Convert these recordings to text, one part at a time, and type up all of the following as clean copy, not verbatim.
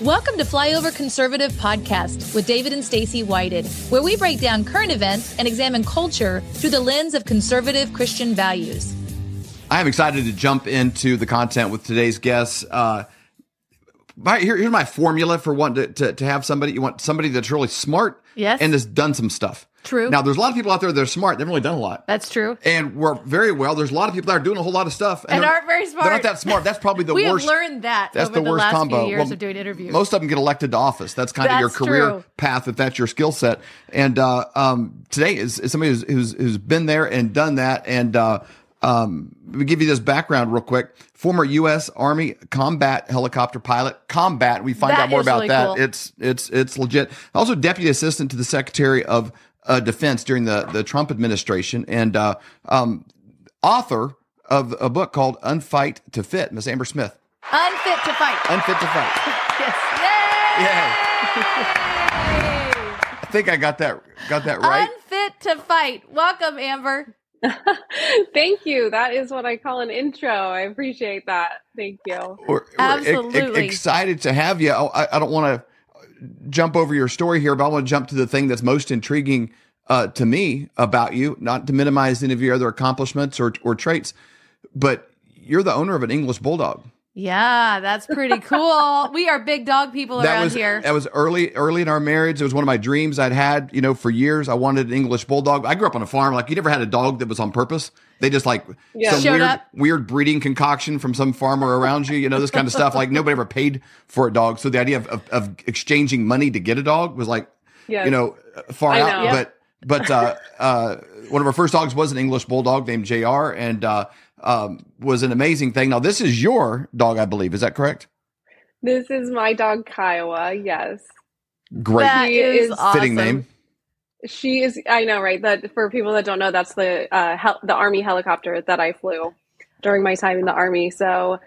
Welcome to Flyover Conservative Podcast with David and Stacy Whited, where we break down current events and examine culture through the lens of conservative Christian values. I am excited to jump into the content with today's guests. Here's my formula for wanting to have somebody. You want somebody that's really smart and has done some stuff. True. Now, there's a lot of people out there that are smart. They've really done a lot. That's true. And work very well. There's a lot of people that are doing a whole lot of stuff. And aren't very smart. They're not that smart. That's probably the worst. We have learned that that's over the worst last combo. few years of doing interviews. Most of them get elected to office. That's kind of your career path if that's your skill set. And today is somebody who's been there and done that. And let me give you this background real quick. Former U.S. Army combat helicopter pilot. Combat. We find out more about really that. Cool. It's legit. Also, deputy assistant to the Secretary of Defense during the Trump administration, and author of a book called Unfit to Fit, Miss Amber Smith. Unfit to fight. Unfit to fight. Yes. Yay! I think I got that right. Unfit to fight. Welcome, Amber. Thank you. That is what I call an intro. I appreciate that. Thank you. We're Absolutely excited to have you. I don't want to jump over your story here, but I want to jump to the thing that's most intriguing to me about you, not to minimize any of your other accomplishments or traits, but you're the owner of an English Bulldog. Yeah, that's pretty cool. We are big dog people around here. That was early in our marriage. It was one of my dreams I'd had, for years. I wanted an English Bulldog. I grew up on a farm. Like, you never had a dog that was on purpose. They just some weird breeding concoction from some farmer around you, this kind of stuff. Like, nobody ever paid for a dog. So the idea of exchanging money to get a dog was like, far out. Yep. But one of our first dogs was an English Bulldog named JR, and was an amazing thing. Now, this is your dog, I believe. Is that correct? This is my dog, Kiowa. Yes. Great. That is awesome. Fitting name. She is, I know, right? That for people that don't know, that's the Army helicopter that I flew during my time in the Army. So,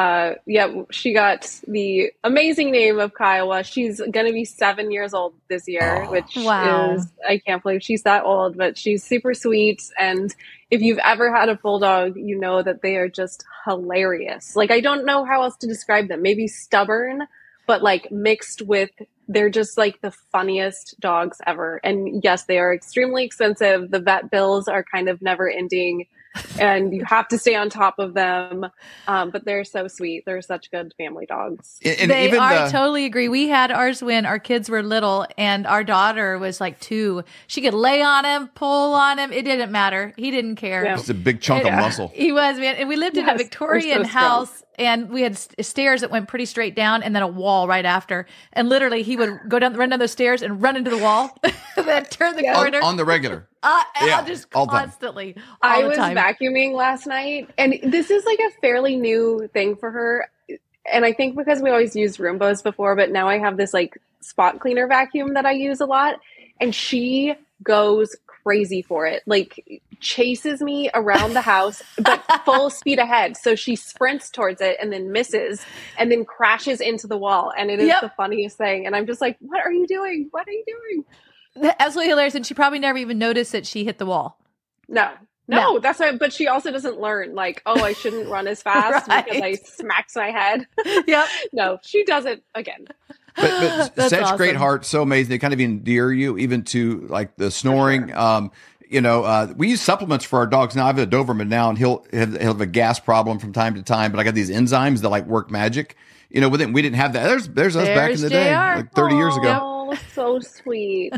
she got the amazing name of Kiowa. She's going to be 7 years old this year, which is, I can't believe she's that old, but she's super sweet. And if you've ever had a bulldog, you know that they are just hilarious. Like, I don't know how else to describe them. Maybe stubborn, but like mixed with, they're just like the funniest dogs ever. And yes, they are extremely expensive. The vet bills are kind of never ending, and you have to stay on top of them. But they're so sweet. They're such good family dogs. I totally agree. We had ours when our kids were little, and our daughter was like 2. She could lay on him, pull on him. It didn't matter. He didn't care. It's a big chunk of muscle. He was, man. And we lived in a Victorian house, and we had stairs that went pretty straight down, and then a wall right after. And literally, he would run down those stairs and run into the wall, then turn the corner on the regular. Just constantly. I was vacuuming last night, and this is like a fairly new thing for her. And I think because we always used Roombas before, but now I have this like spot cleaner vacuum that I use a lot, and she goes crazy for it. Like, chases me around the house, but full speed ahead. So she sprints towards it and then misses and then crashes into the wall. And it is the funniest thing. And I'm just like, what are you doing? What are you doing? Absolutely hilarious. And she probably never even noticed that she hit the wall. No, that's right. But she also doesn't learn, like, I shouldn't run as fast because I smacked my head. Yep. No, she does it again. But such awesome. Great heart, so amazing. They kind of endear you even to like the snoring. Sure. We use supplements for our dogs. Now I have a Doberman now, and he'll have a gas problem from time to time, but I got these enzymes that like work magic. We didn't have that. There's us back in the day, like 30 years ago. Oh, so sweet.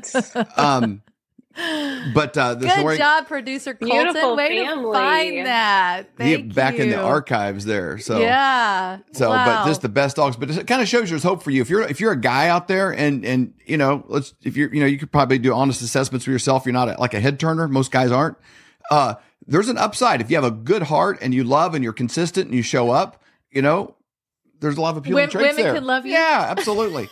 But good job, producer Colton. Beautiful Way family. to find that. Thank you. Back in the archives there. So yeah. So, wow. But just the best dogs. But it kind of shows there's hope for you. If you're a guy out there, and you could probably do honest assessments for yourself. You're not like a head turner. Most guys aren't. There's an upside if you have a good heart and you love and you're consistent and you show up. There's a lot of appealing traits there. Women can love you. Yeah, absolutely.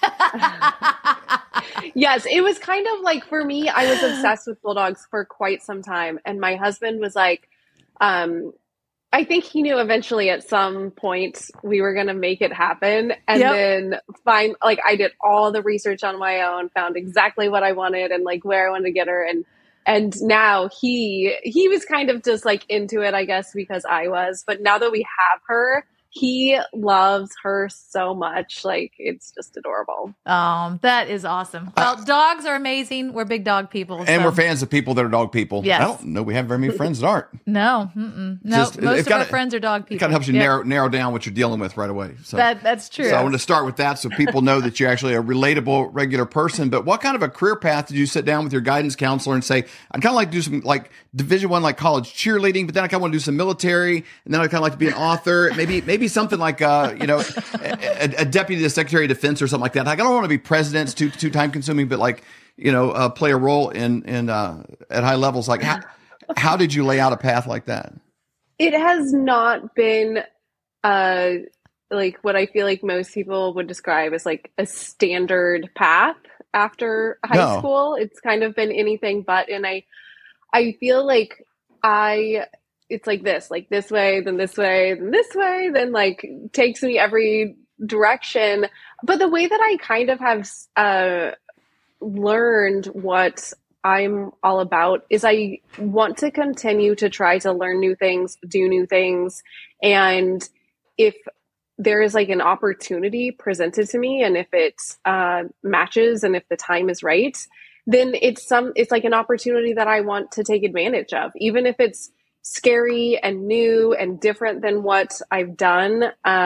Yes, it was kind of like, for me, I was obsessed with bulldogs for quite some time. And my husband was like, I think he knew eventually at some point we were going to make it happen. And then I did all the research on my own, found exactly what I wanted and like where I wanted to get her. And now he was kind of just like into it, I guess, because I was. But now that we have her, he loves her so much. Like, it's just adorable. That is awesome. Well, dogs are amazing. We're big dog people. And we're fans of people that are dog people. Yes. I don't know we have very many friends that aren't. No. Most of our friends are dog people. It kind of helps you narrow down what you're dealing with right away. So that's true. So I want to start with that so people know that you're actually a relatable, regular person. But what kind of a career path did you sit down with your guidance counselor and say, I'd kind of like to do some like Division I, like college cheerleading, but then I kind of want to do some military, and then I kind of like to be an author, maybe something like a deputy to Secretary of Defense or something like that. Like, I don't want to be president; it's too time consuming. But like, play a role in at high levels. Like, how did you lay out a path like that? It has not been like what I feel like most people would describe as like a standard path after high school. It's kind of been anything but, and I feel like it's like this way, then this way, then this way, then like takes me every direction. But the way that I kind of have learned what I'm all about is I want to continue to try to learn new things, do new things. And if there is like an opportunity presented to me, and if it matches and if the time is right, then it's like an opportunity that I want to take advantage of, even if it's scary and new and different than what I've done.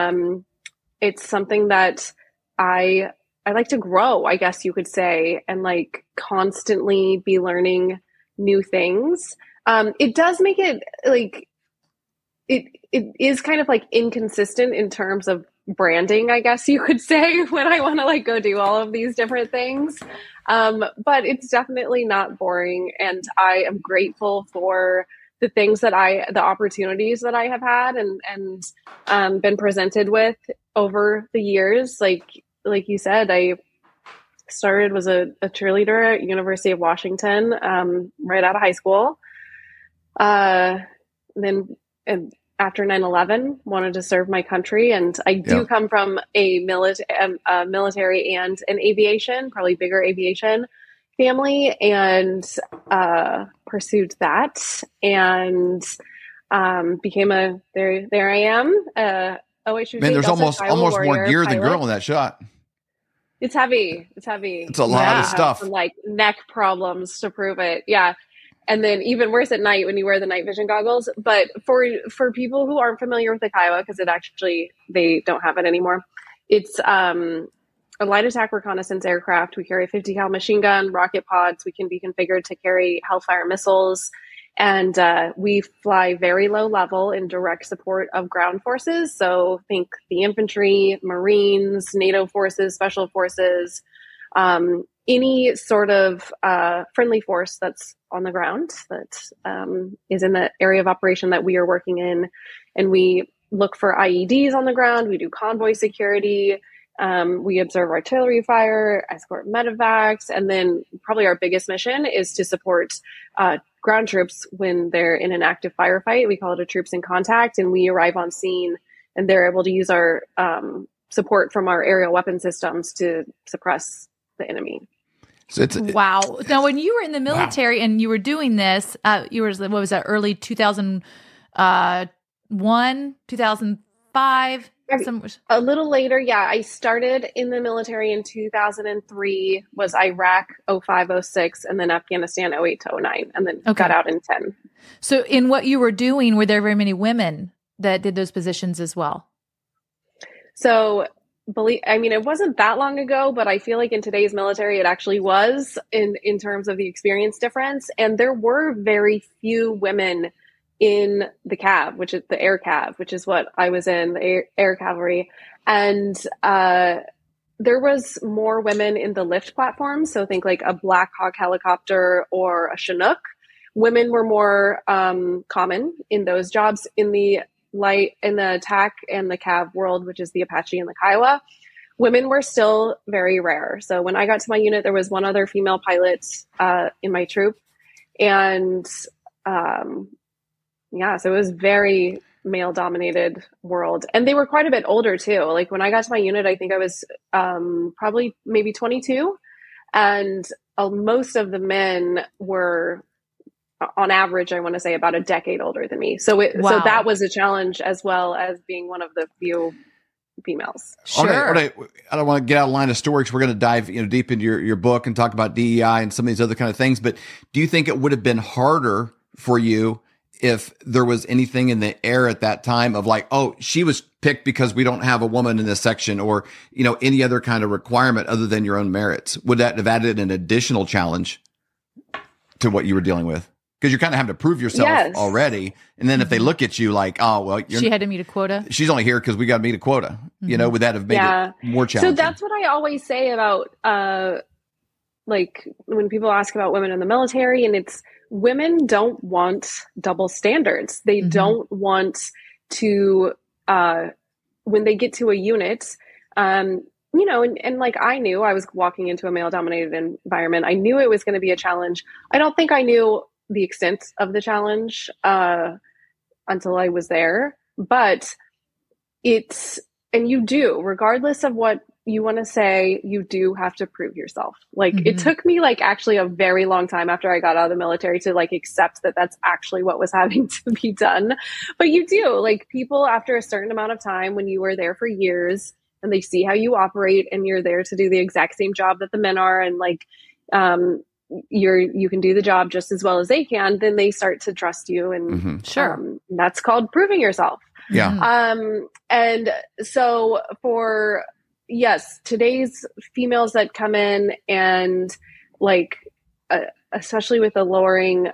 It's something that I like to grow, I guess you could say, and like constantly be learning new things. It does make it like, it is kind of like inconsistent in terms of branding, I guess you could say, when I want to like go do all of these different things. But it's definitely not boring. And I am grateful for the things that the opportunities that I have had and been presented with over the years. Like you said, I started was a cheerleader at University of Washington, right out of high school. Then after 9/11, wanted to serve my country. And I do come from a military and an aviation, probably bigger aviation family, and pursued that and became there I am. OHU. Man, there's almost more gear than girl in that shot. It's heavy. It's a lot of stuff. Some, like neck problems to prove it. Yeah. And then even worse at night when you wear the night vision goggles. But for people who aren't familiar with the Kiowa, because they don't have it anymore. It's a light attack reconnaissance aircraft. We carry a 50 cal machine gun, rocket pods. We can be configured to carry Hellfire missiles. And we fly very low level in direct support of ground forces. So think the infantry, Marines, NATO forces, special forces, any sort of friendly force that's on the ground that is in the area of operation that we are working in. And we look for IEDs on the ground. We do convoy security. We observe artillery fire, escort medevacs. And then probably our biggest mission is to support ground troops when they're in an active firefight. We call it a troops in contact, and we arrive on scene and they're able to use our support from our aerial weapon systems to suppress the enemy. So wow. Now, when you were in the military and you were doing this, you were, what was that, early 2001, 2005? A little later, yeah. I started in the military in 2003, was Iraq 05, 06, and then Afghanistan 08 to 09, and then got out in 10. So in what you were doing, were there very many women that did those positions as well? So, it wasn't that long ago, but I feel like in today's military, it actually was in terms of the experience difference. And there were very few women in the CAV, which is the Air Cav, which is what I was in, the Air Cavalry. And there was more women in the lift platforms. So think like a Black Hawk helicopter or a Chinook. Women were more common in those jobs. In the attack and the CAV world, which is the Apache and the Kiowa, women were still very rare. So when I got to my unit, there was one other female pilot in my troop. And so it was very male dominated world. And they were quite a bit older too. Like when I got to my unit, I think I was probably maybe 22. And most of the men were on average, I want to say about a decade older than me. So so that was a challenge, as well as being one of the few females. Sure. Okay. I don't want to get out of line of story because we're going to dive deep into your book and talk about DEI and some of these other kind of things. But do you think it would have been harder for you if there was anything in the air at that time of like, oh, she was picked because we don't have a woman in this section, or, any other kind of requirement other than your own merits? Would that have added an additional challenge to what you were dealing with? Because you're kind of having to prove yourself already. And then if they look at you like, oh, well, she had to meet a quota. She's only here because we got to meet a quota. Would that have made it more challenging? So that's what I always say about, like when people ask about women in the military, and it's women don't want double standards. They don't want to, when they get to a unit, and like I knew I was walking into a male dominated environment. I knew it was going to be a challenge. I don't think I knew the extent of the challenge until I was there, but and you do, regardless of what you want to say, you do have to prove yourself. Like it took me like actually a very long time after I got out of the military to like accept that that's actually what was having to be done. But you do, like, people after a certain amount of time, when you were there for years and they see how you operate and you're there to do the exact same job that the men are, and like, you can do the job just as well as they can, then they start to trust you. And that's called proving yourself. Yeah. And so today's females that come in and like, especially with the lowering,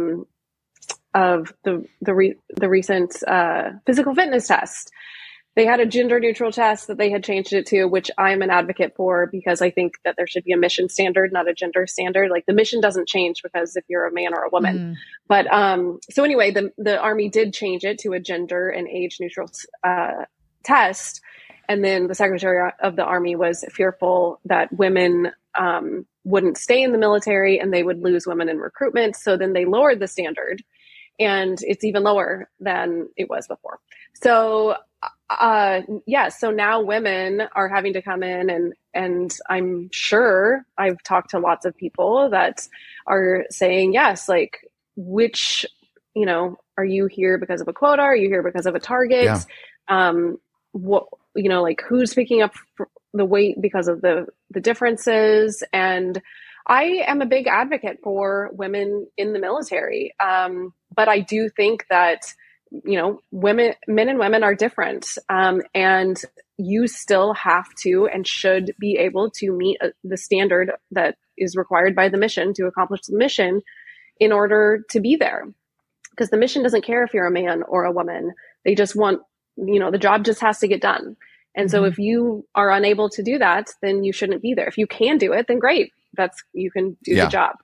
of the recent, physical fitness test, they had a gender neutral test that they had changed it to, which I'm an advocate for, because I think that there should be a mission standard, not a gender standard. Like the mission doesn't change because if you're a man or a woman. But so anyway, the Army did change it to a gender and age neutral test. And then the Secretary of the Army was fearful that women wouldn't stay in the military and they would lose women in recruitment. So then they lowered the standard, and it's even lower than it was before. So so now women are having to come in, and I'm sure I've talked to lots of people that are saying, yes, like, which, are you here because of a quota? Are you here because of a target? What, like, who's picking up the weight because of the differences? And I am a big advocate for women in the military. But I do think that, men and women are different. And you still have to and should be able to meet the standard that is required by the mission to accomplish the mission in order to be there. Because the mission doesn't care if you're a man or a woman. They just want, the job just has to get done. And so if you are unable to do that, then you shouldn't be there. If you can do it, then great. You can do the job.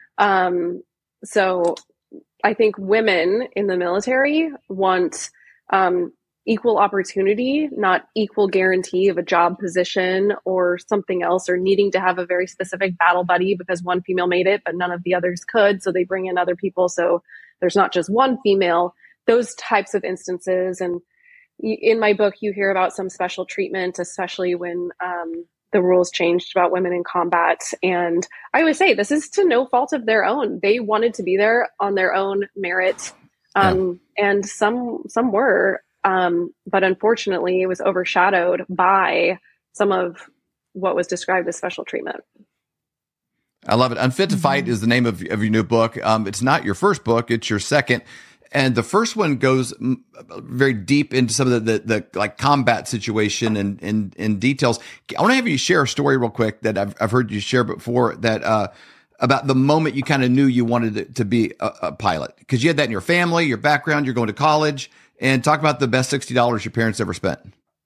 So I think women in the military want equal opportunity, not equal guarantee of a job position or something else, or needing to have a very specific battle buddy because one female made it, but none of the others could. So they bring in other people. So there's not just one female, those types of instances. And in my book, you hear about some special treatment, especially when the rules changed about women in combat. And I always say this is to no fault of their own. They wanted to be there on their own merit. And some were, but unfortunately it was overshadowed by some of what was described as special treatment. I love it. Unfit to Fight is the name of your new book. It's not your first book, it's your second. And the first one goes very deep into some of the like combat situation and details. I want to have you share a story real quick that I've heard you share before, that about the moment you kind of knew you wanted to be a pilot, because you had that in your family, your background, you're going to college, and talk about the best $60 your parents ever spent.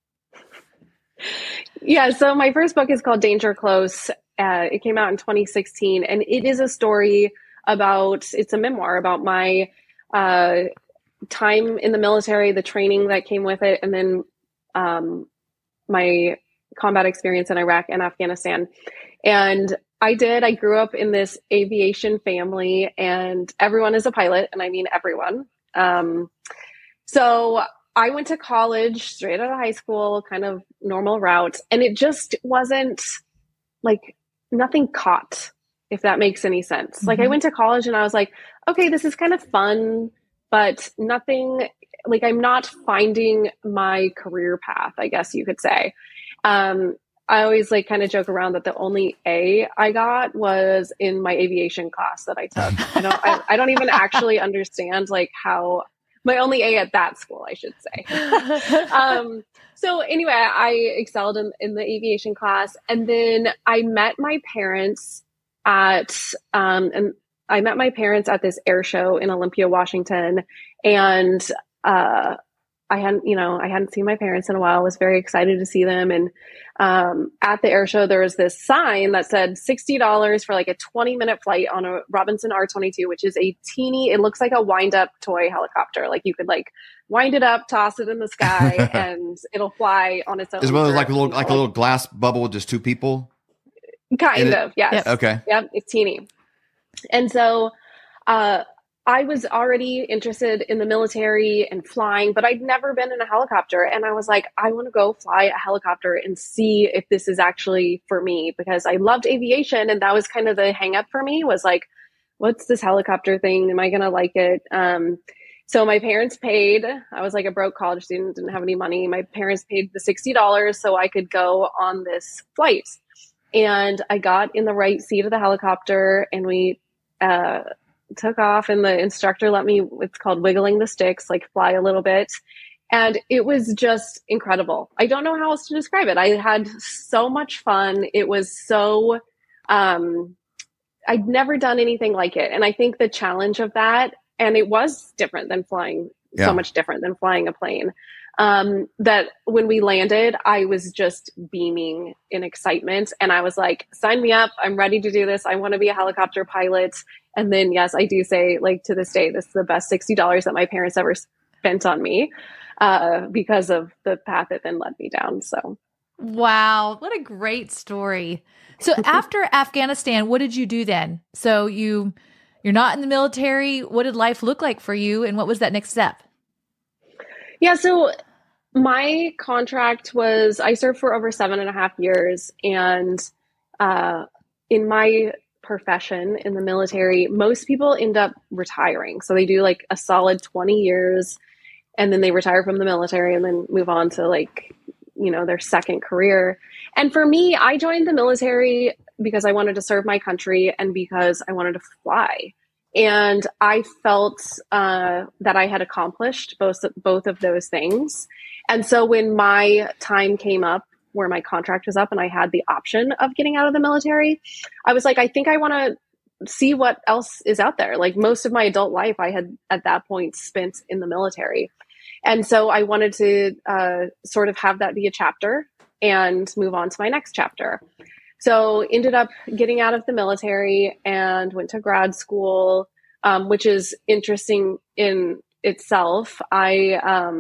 Yeah. So my first book is called Danger Close. It came out in 2016, and it is a story it's a memoir about my time in the military, the training that came with it, and then my combat experience in Iraq and Afghanistan. And I grew up in this aviation family, and everyone is a pilot, and I mean everyone. So I went to college straight out of high school, kind of normal route, and it just wasn't like, nothing caught. if that makes any sense. Like I went to college and I was like, okay, this is kind of fun, but nothing, like I'm not finding my career path, I guess you could say. I always like kind of joke around that the only A I got was in my aviation class that I took. I don't even actually understand like how my only A at that school, I should say. So anyway, I excelled in the aviation class, and then I met my parents at this air show in Olympia, Washington, and I hadn't seen my parents in a while. I was very excited to see them. And at the air show, there was this sign that said $60 for like a 20-minute flight on a Robinson R-22, which is a teeny, it looks like a wind-up toy helicopter. Like you could like wind it up, toss it in the sky, and it'll fly on its own. Is it like a little glass bubble with just two people? Kind of, yes. Yep. Okay. Yep, it's teeny. And so I was already interested in the military and flying, but I'd never been in a helicopter. And I was like, I want to go fly a helicopter and see if this is actually for me, because I loved aviation. And that was kind of the hang up for me, was like, what's this helicopter thing? Am I going to like it? So my parents paid. I was like a broke college student, didn't have any money. My parents paid the $60 so I could go on this flight. And I got in the right seat of the helicopter, and we took off, and the instructor let me, it's called wiggling the sticks, like fly a little bit. And it was just incredible. I don't know how else to describe it. I had so much fun. It was so, I'd never done anything like it. And I think the challenge of that, and it was different than flying, so much different than flying a plane, that when we landed, I was just beaming in excitement. And I was like, sign me up. I'm ready to do this. I want to be a helicopter pilot. And then, yes, I do say, like, to this day, this is the best $60 that my parents ever spent on me, because of the path it then led me down. So, wow, what a great story. So after Afghanistan, what did you do then? So you're not in the military. What did life look like for you? And what was that next step? Yeah, so my contract was, I served for over 7.5 years. And in my profession in the military, most people end up retiring. So they do like a solid 20 years, and then they retire from the military and then move on to like, their second career. And for me, I joined the military because I wanted to serve my country and because I wanted to fly. And I felt that I had accomplished both of those things. And so when my time came up, where my contract was up and I had the option of getting out of the military, I was like, I think I want to see what else is out there. Like most of my adult life, I had at that point spent in the military. And so I wanted to sort of have that be a chapter and move on to my next chapter. So ended up getting out of the military and went to grad school, which is interesting in itself. I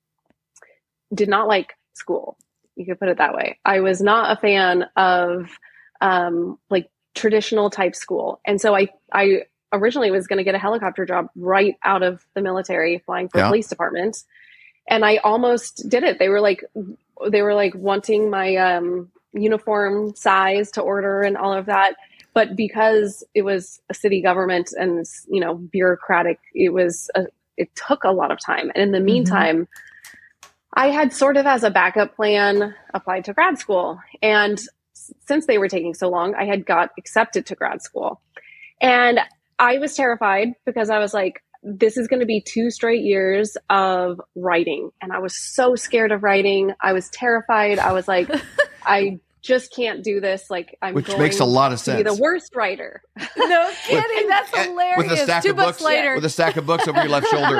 did not like school. You could put it that way. I was not a fan of like traditional type school. And so I originally was going to get a helicopter job right out of the military, flying for police departments. And I almost did it. They were like wanting my uniform size to order and all of that. But because it was a city government and, bureaucratic, it took a lot of time. And in the meantime, I had sort of as a backup plan applied to grad school. And since they were taking so long, I had got accepted to grad school. And I was terrified because I was like, this is going to be 2 straight years of writing. And I was so scared of writing. I was terrified. I was like, I just can't do this. Like Which makes a lot of sense. Be the worst writer. No kidding. That's hilarious. With a stack 2 of books later. With a stack of books over your left shoulder.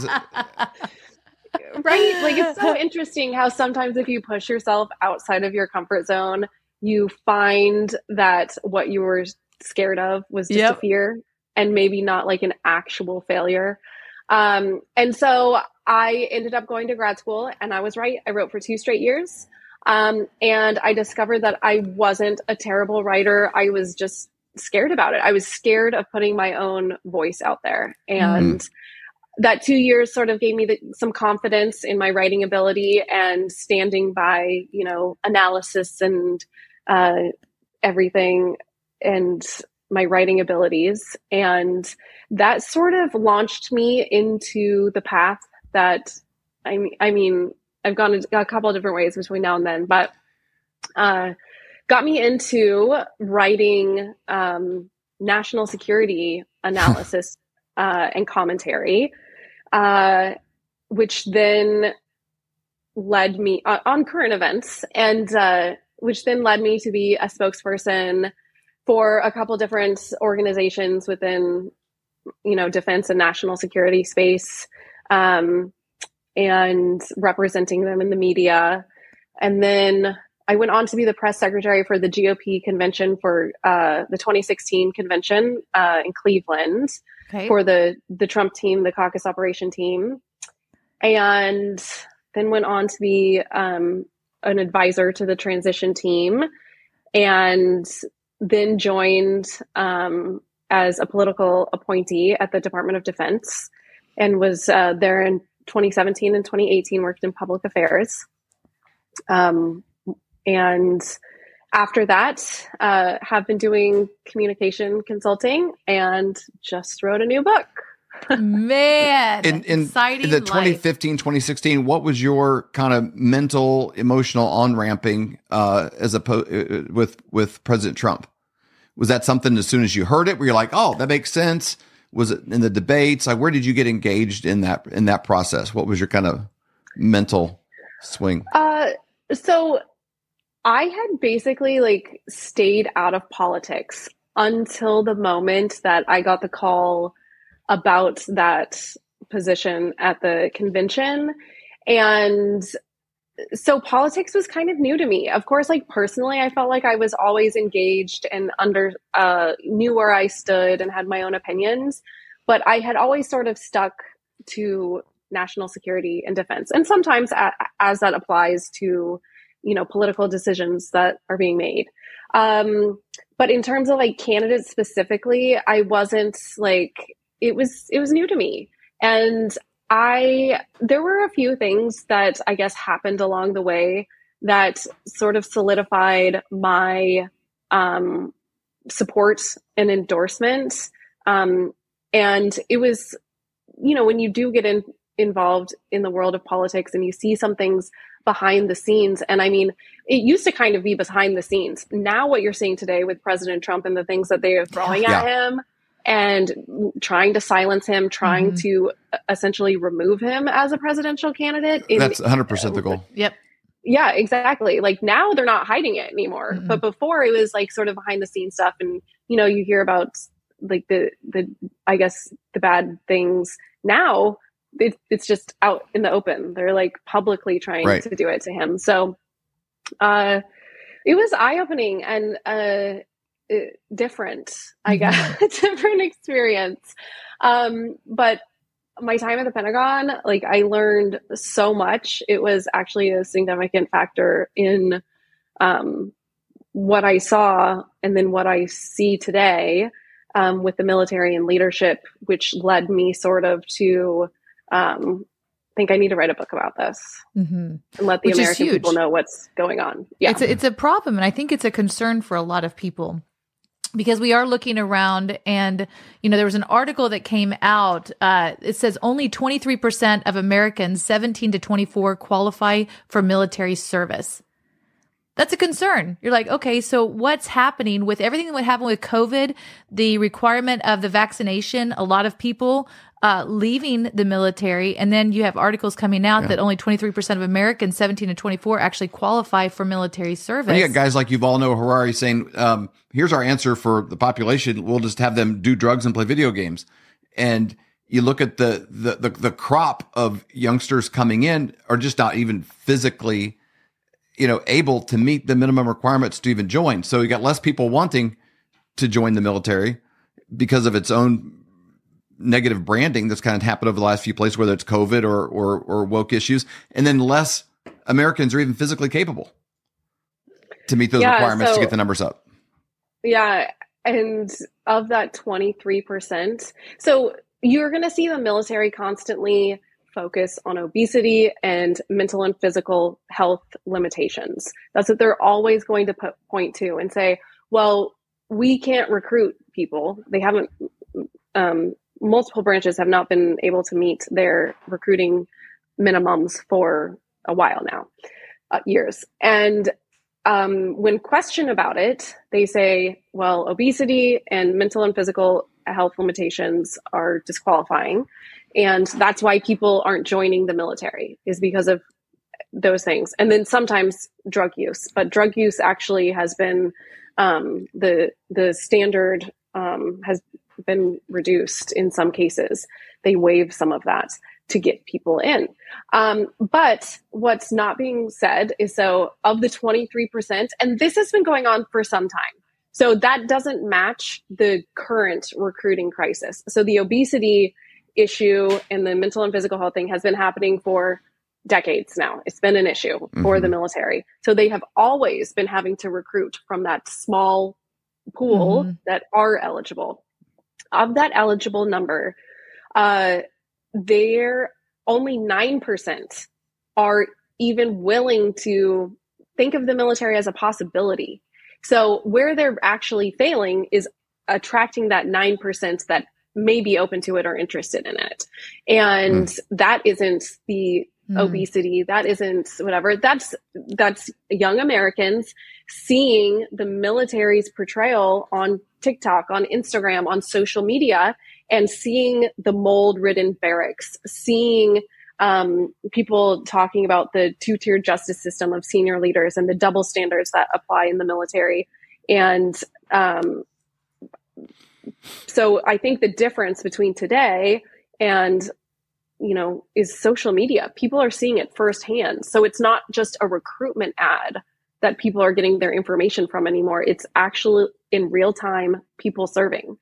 Right? Like it's so interesting how sometimes if you push yourself outside of your comfort zone, you find that what you were scared of was just a fear and maybe not like an actual failure. And so I ended up going to grad school, and I was right. I wrote for 2 straight years. And I discovered that I wasn't a terrible writer. I was just scared about it. I was scared of putting my own voice out there. And that 2 years sort of gave me some confidence in my writing ability and standing by, analysis and everything. And my writing abilities. And that sort of launched me into the path that, I mean, I've gone a couple of different ways between now and then, but got me into writing national security analysis and commentary, which then led me on current events, and which then led me to be a spokesperson for a couple different organizations within, defense and national security space, and representing them in the media. And then I went on to be the press secretary for the GOP convention for the 2016 convention in Cleveland, for the Trump team, the caucus operation team. And then went on to be an advisor to the transition team, and then joined as a political appointee at the Department of Defense, and was there in 2017 and 2018, worked in public affairs. And after that, have been doing communication consulting and just wrote a new book. Man, exciting. In the 2015, 2016, what was your kind of mental, emotional on-ramping with President Trump? Was that something as soon as you heard it where you're like, oh, that makes sense? Was it in the debates? Like, where did you get engaged in that process? What was your kind of mental swing? So I had basically stayed out of politics until the moment that I got the call about that position at the convention. And so politics was kind of new to me. Of course, personally, I felt like I was always engaged and knew where I stood and had my own opinions, but I had always sort of stuck to national security and defense. And sometimes as that applies to, political decisions that are being made. But in terms of candidates specifically, I wasn't it was new to me. And there were a few things that I guess happened along the way that sort of solidified my support and endorsement. And it was, when you do get involved in the world of politics and you see some things behind the scenes, and I mean, it used to kind of be behind the scenes. Now what you're seeing today with President Trump and the things that they are throwing at him, and trying to silence him, trying to essentially remove him as a presidential candidate. That's 100% the goal. Yep. Yeah, exactly. Now they're not hiding it anymore. But before it was sort of behind the scenes stuff. And, you hear about the I guess the bad things. Now it's just out in the open. They're publicly trying to do it to him. So it was eye-opening and different, I guess, different experience. But my time at the Pentagon, I learned so much. It was actually a significant factor in what I saw and then what I see today with the military and leadership, which led me sort of to think I need to write a book about this and let the American people know what's going on. Yeah, it's a problem. And I think it's a concern for a lot of people. Because we are looking around and, there was an article that came out. It says only 23% of Americans 17 to 24 qualify for military service. That's a concern. You're like, okay, so what's happening with everything that would happen with COVID, the requirement of the vaccination, a lot of people leaving the military. And then you have articles coming out that only 23% of Americans 17 to 24 actually qualify for military service. And you got guys like Yuval Noah Harari saying, here's our answer for the population. We'll just have them do drugs and play video games. And you look at the crop of youngsters coming in are just not even physically, able to meet the minimum requirements to even join. So you got less people wanting to join the military because of its own negative branding that's kind of happened over the last few places, whether it's COVID or woke issues, and then less Americans are even physically capable to meet those requirements to get the numbers up. Yeah. And of that 23%, so you're going to see the military constantly focus on obesity and mental and physical health limitations. That's what they're always going to point to and say, well, we can't recruit people. They haven't, multiple branches have not been able to meet their recruiting minimums for a while now, years. And when questioned about it, they say, well, obesity and mental and physical health limitations are disqualifying. And that's why people aren't joining the military, is because of those things. And then sometimes drug use, but drug use actually has been, the standard has been reduced in some cases. They waive some of that to get people in. But what's not being said is, so of the 23%, and this has been going on for some time, so that doesn't match the current recruiting crisis. So the obesity issue and the mental and physical health thing has been happening for decades now. It's been an issue for the military. So they have always been having to recruit from that small pool that are eligible. Of that eligible number, they're only 9% are even willing to think of the military as a possibility. So where they're actually failing is attracting that 9% that may be open to it or interested in it. And that isn't the obesity. That isn't whatever. That's young Americans seeing the military's portrayal on TikTok, on Instagram, on social media, and seeing the mold-ridden barracks, seeing people talking about the two-tiered justice system of senior leaders and the double standards that apply in the military. And so I think the difference between today and, is social media. People are seeing it firsthand. So it's not just a recruitment ad that people are getting their information from anymore. It's actually in real time people serving.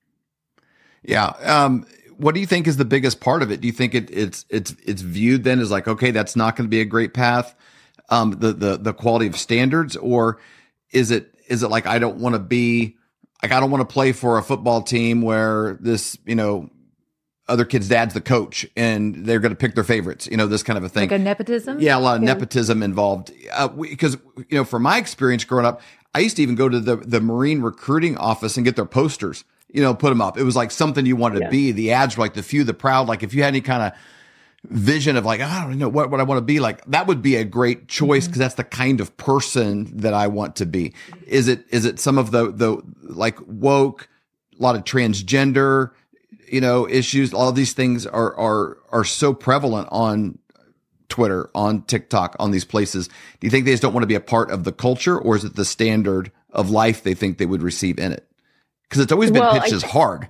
Yeah. What do you think is the biggest part of it? Do you think it's viewed then as like, okay, that's not going to be a great path, the quality of standards, or is it like, I don't want to play for a football team where this, other kid's dad's the coach and they're going to pick their favorites, this kind of a thing. Like a nepotism? Yeah, a lot of nepotism involved. Because, from my experience growing up, I used to even go to the Marine recruiting office and get their posters, put them up. It was like something you wanted to be. The ads were like the few, the proud. Like if you had any kind of vision of like, I don't know what I want to be like, that would be a great choice because that's the kind of person that I want to be. Is it some of the like woke, a lot of transgender, issues? All of these things are so prevalent on Twitter, on TikTok, on these places. Do you think they just don't want to be a part of the culture, or is it the standard of life they think they would receive in it? Because it's always been pitched as hard.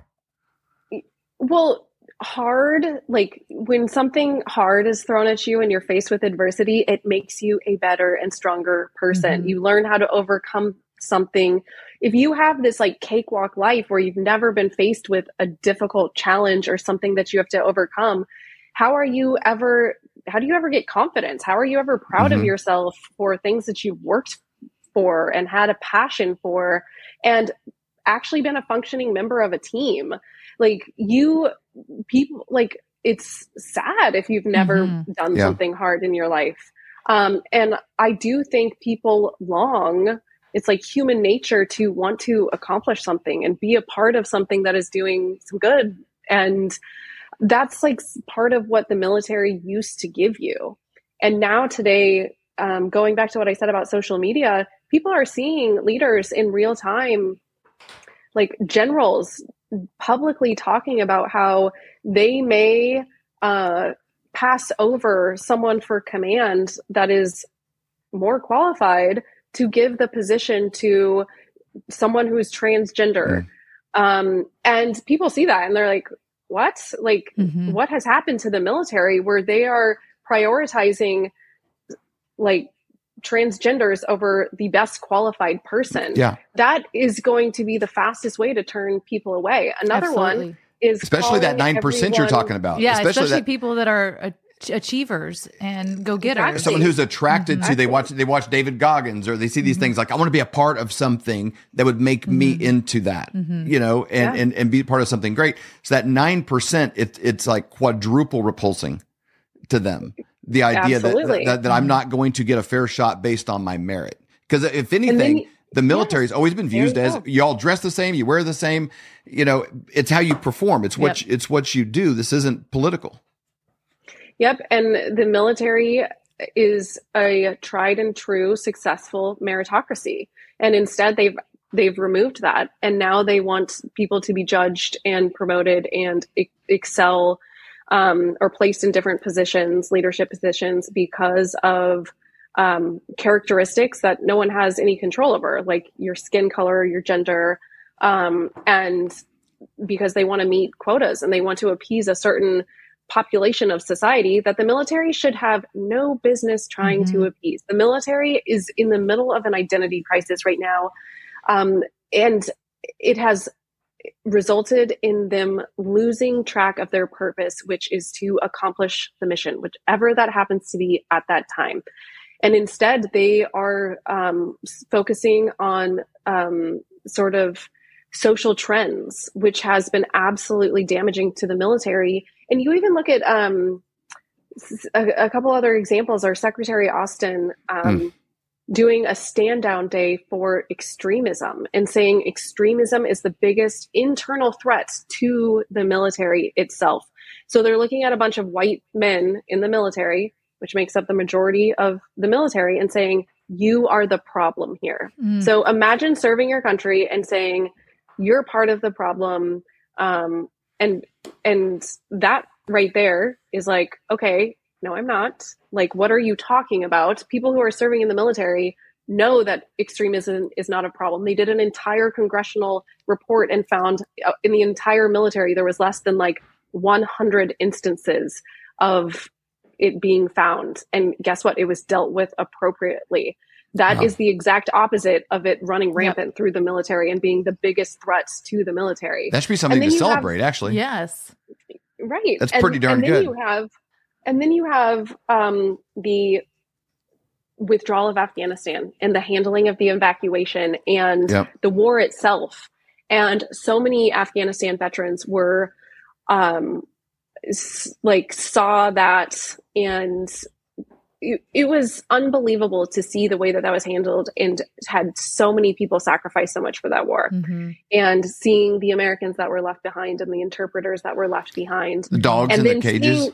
Well, hard, like when something hard is thrown at you and you're faced with adversity, it makes you a better and stronger person. You learn how to overcome something. If you have this like cakewalk life where you've never been faced with a difficult challenge or something that you have to overcome, how do you ever get confidence? How are you ever proud of yourself for things that you've worked for and had a passion for and actually been a functioning member of a team? Like people, like it's sad if you've never done something hard in your life. And I do think people it's like human nature to want to accomplish something and be a part of something that is doing some good. And that's like part of what the military used to give you. And now today, going back to what I said about social media, people are seeing leaders in real time, like generals publicly talking about how they may pass over someone for command that is more qualified to give the position to someone who is transgender. And people see that and they're like, what? Like, what has happened to the military where they are prioritizing like transgenders over the best qualified person? Yeah. That is going to be the fastest way to turn people away. Another one is especially that 9% you're talking about. Yeah, especially people that are achievers and go-getters. Exactly. Someone who's attracted to, they watch David Goggins, or they see these things like, I want to be a part of something that would make me into that, and be part of something great. So that 9%, it's like quadruple repulsing to them. The idea that I'm not going to get a fair shot based on my merit. Because if anything, The military's always been viewed as y'all dress the same, you wear the same, it's how you perform. It's what you do. This isn't political. Yep. And the military is a tried and true successful meritocracy. And instead they've removed that. And now they want people to be judged and promoted and excel or placed in different positions, leadership positions, because of characteristics that no one has any control over, like your skin color, your gender, and because they want to meet quotas and they want to appease a certain population of society that the military should have no business trying to appease. The military is in the middle of an identity crisis right now, and it has resulted in them losing track of their purpose, which is to accomplish the mission, whichever that happens to be at that time. And instead, they are focusing on sort of social trends, which has been absolutely damaging to the military. And you even look at a couple other examples. Our Secretary Austin doing a stand down day for extremism and saying extremism is the biggest internal threat to the military itself. So they're looking at a bunch of white men in the military, which makes up the majority of the military, and saying, you are the problem here. So imagine serving your country and saying, you're part of the problem. And that right there is like, okay, no, I'm not. Like, what are you talking about? People who are serving in the military know that extremism is not a problem. They did an entire congressional report and found in the entire military, there was less than like 100 instances of it being found. And guess what? It was dealt with appropriately. That is the exact opposite of it running rampant through the military and being the biggest threats to the military. That should be something to celebrate, actually. Yes. Right. That's pretty darn good. And then you have the withdrawal of Afghanistan and the handling of the evacuation and the war itself. And so many Afghanistan veterans were saw that, and it was unbelievable to see the way that was handled, and had so many people sacrifice so much for that war. And seeing the Americans that were left behind and the interpreters that were left behind. The dogs in the cages.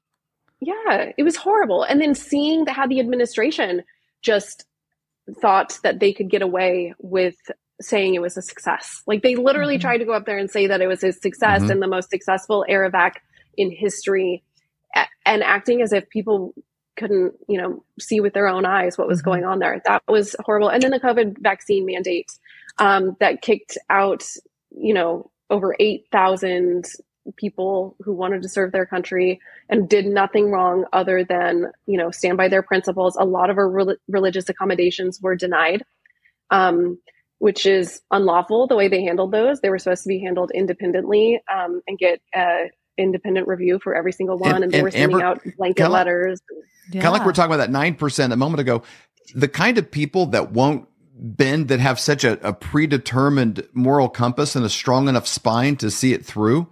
It was horrible. And then seeing how the administration just thought that they could get away with saying it was a success. Like, they literally tried to go up there and say that it was a success and the most successful air evac in history, and acting as if people couldn't, see with their own eyes what was going on there. That was horrible. And then the COVID vaccine mandate that kicked out, over 8,000 people who wanted to serve their country and did nothing wrong other than, stand by their principles. A lot of our religious accommodations were denied, which is unlawful the way they handled those. They were supposed to be handled independently and get independent review for every single one. And they were sending out blanket letters. Kind of like we're talking about that 9% a moment ago. The kind of people that won't bend, that have such a predetermined moral compass and a strong enough spine to see it through.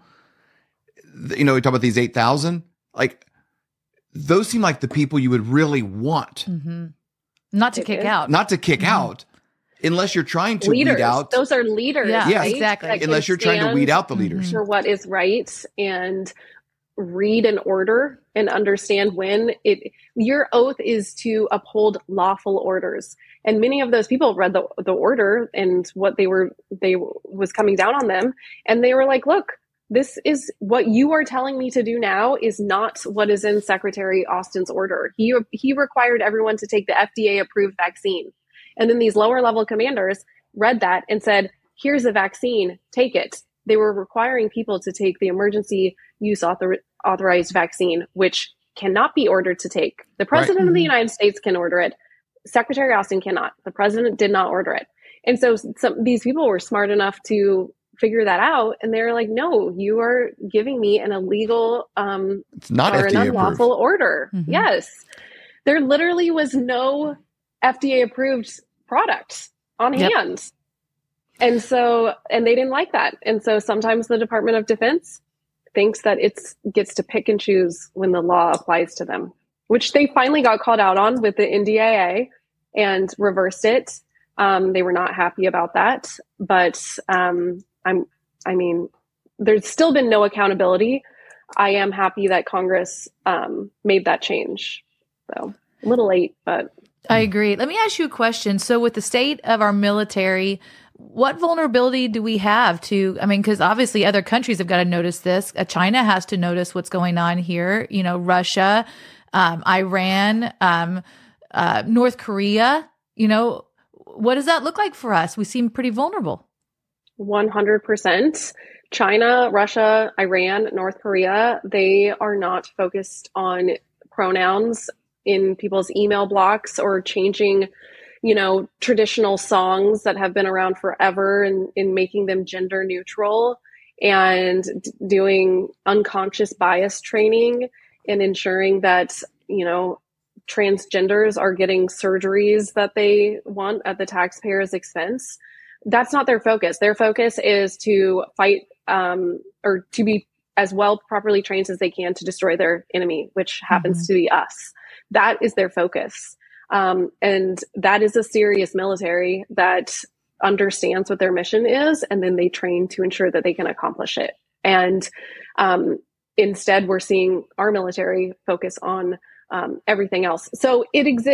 We talk about these 8,000, like, those seem like the people you would really want. Not to kick out. Not to kick out, unless you're trying to weed out. Those are leaders. Yeah, right? Exactly. Unless you're trying to weed out the leaders. For what is right and read an order and understand when your oath is to uphold lawful orders. And many of those people read the order and what was coming down on them. And they were like, look, this is what you are telling me to do now is not what is in Secretary Austin's order. He required everyone to take the FDA approved vaccine. And then these lower level commanders read that and said, here's a vaccine, take it. They were requiring people to take the emergency use authorized vaccine, which cannot be ordered to take. The president of the United States can order it. Secretary Austin cannot. The president did not order it. And so these people were smart enough to figure that out. And they're like, no, you are giving me an illegal it's not FDA an unlawful approved. Order. Yes. There literally was no FDA approved product on hand. And they didn't like that. And so sometimes the Department of Defense thinks that it gets to pick and choose when the law applies to them, which they finally got called out on with the NDAA and reversed it. They were not happy about that, but there's still been no accountability. I am happy that Congress made that change. So a little late, but. I agree. Let me ask you a question. So with the state of our military, what vulnerability do we have to, because obviously other countries have got to notice this. China has to notice what's going on here. Russia, Iran, North Korea, what does that look like for us? We seem pretty vulnerable. 100%. China, Russia, Iran, North Korea, they are not focused on pronouns in people's email blocks or changing, traditional songs that have been around forever and in making them gender neutral, and doing unconscious bias training and ensuring that, transgenders are getting surgeries that they want at the taxpayer's expense. That's not their focus. Their focus is to fight or to be as well properly trained as they can to destroy their enemy, which happens to be us. That is their focus. And that is a serious military that understands what their mission is, and then they train to ensure that they can accomplish it. And instead, we're seeing our military focus on everything else. So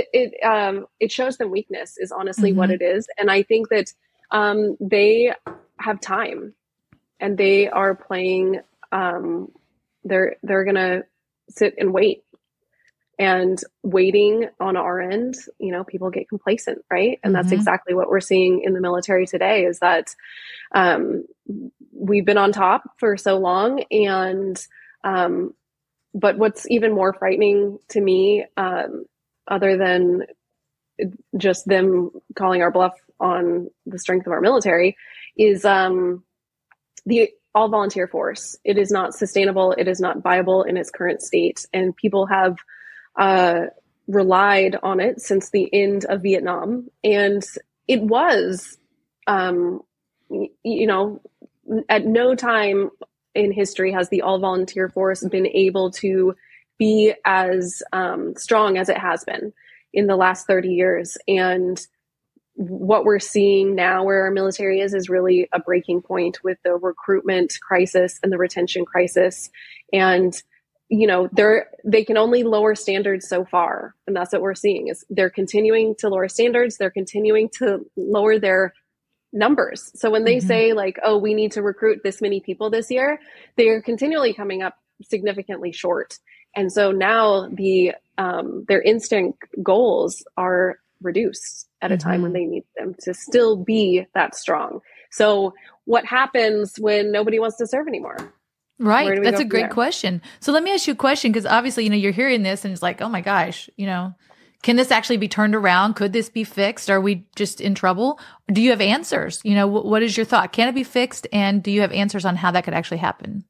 it shows them weakness is honestly what it is. And I think that they have time, and they are playing. They're going to sit and wait. And waiting on our end, people get complacent, right? And that's exactly what we're seeing in the military today, is that we've been on top for so long. And but what's even more frightening to me, other than just them calling our bluff on the strength of our military, is the all volunteer force. It is not sustainable. It is not viable in its current state. And people have relied on it since the end of Vietnam. And it was, at no time in history has the all volunteer force been able to be as strong as it has been in the last 30 years. And what we're seeing now where our military is really a breaking point with the recruitment crisis and the retention crisis. And they can only lower standards so far. And that's what we're seeing, is they're continuing to lower standards. They're continuing to lower their numbers. So when they say we need to recruit this many people this year, they are continually coming up significantly short. And so now their instant goals are reduced at a time when they need them to still be that strong. So what happens when nobody wants to serve anymore? Right. That's a great question. So let me ask you a question, because obviously, you're hearing this and it's like, oh my gosh, can this actually be turned around? Could this be fixed? Are we just in trouble? Do you have answers? What is your thought? Can it be fixed? And do you have answers on how that could actually happen?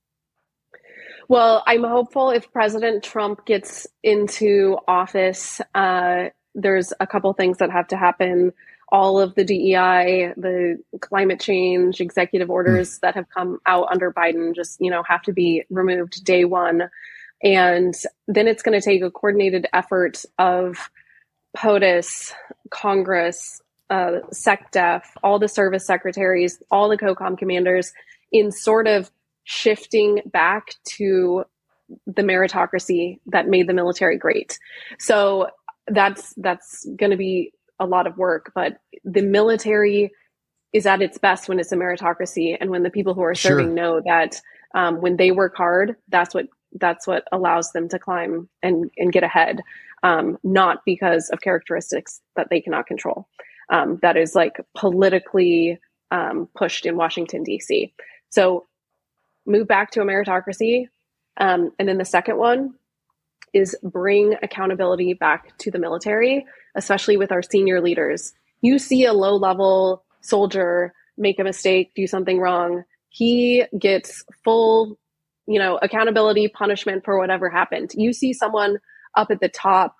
Well, I'm hopeful if President Trump gets into office, there's a couple things that have to happen. All of the DEI, the climate change executive orders that have come out under Biden just, have to be removed day one. And then it's going to take a coordinated effort of POTUS, Congress, SecDef, all the service secretaries, all the COCOM commanders, in sort of shifting back to the meritocracy that made the military great. So that's going to be a lot of work, but the military is at its best when it's a meritocracy, and when the people who are serving know that when they work hard, that's what allows them to climb and get ahead, not because of characteristics that they cannot control. That is politically pushed in Washington, D.C. So move back to a meritocracy. And then the second one is bring accountability back to the military, especially with our senior leaders. You see a low-level soldier make a mistake, do something wrong, he gets full, accountability, punishment for whatever happened. You see someone up at the top,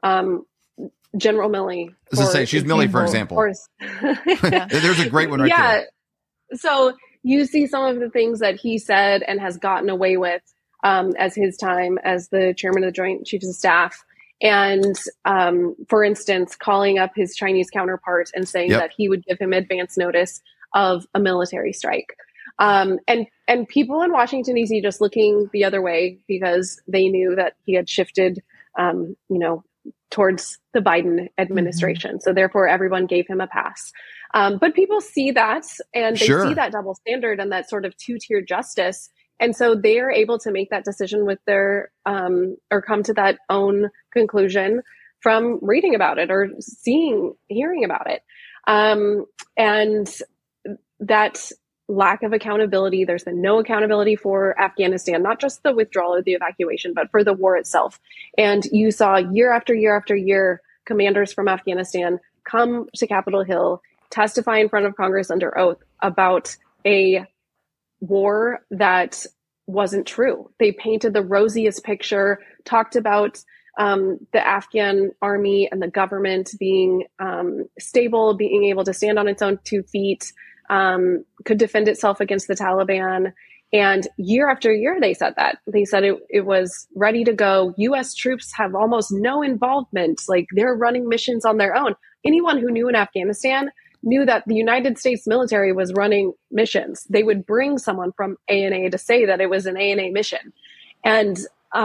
General Milley. As I say, she's Milley, for example. There's a great one right there. So you see some of the things that he said and has gotten away with as his time as the chairman of the Joint Chiefs of Staff. And for instance, calling up his Chinese counterpart and saying that he would give him advance notice of a military strike. And people in Washington, D.C. just looking the other way because they knew that he had shifted, towards the Biden administration. So therefore, everyone gave him a pass. But people see that, and they see that double standard and that sort of two-tier justice. And so they are able to make that decision with their, or come to that own conclusion from reading about it or hearing about it. And that lack of accountability, there's been no accountability for Afghanistan, not just the withdrawal or the evacuation, but for the war itself. And you saw year after year after year, commanders from Afghanistan come to Capitol Hill, testify in front of Congress under oath about a war that wasn't true. They painted the rosiest picture, talked about the Afghan army and the government being stable, being able to stand on its own 2 feet, could defend itself against the Taliban. And year after year, they said that. They said it was ready to go. U.S. troops have almost no involvement. Like, they're running missions on their own. Anyone who knew in Afghanistan knew that the United States military was running missions. They would bring someone from ANA to say that it was an ANA mission. And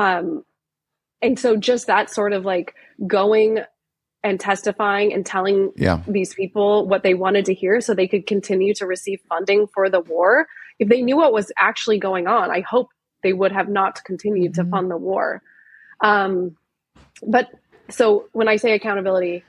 so just that sort of like going and testifying and telling these people what they wanted to hear so they could continue to receive funding for the war. If they knew what was actually going on, I hope they would have not continued to fund the war. But so when I say accountability,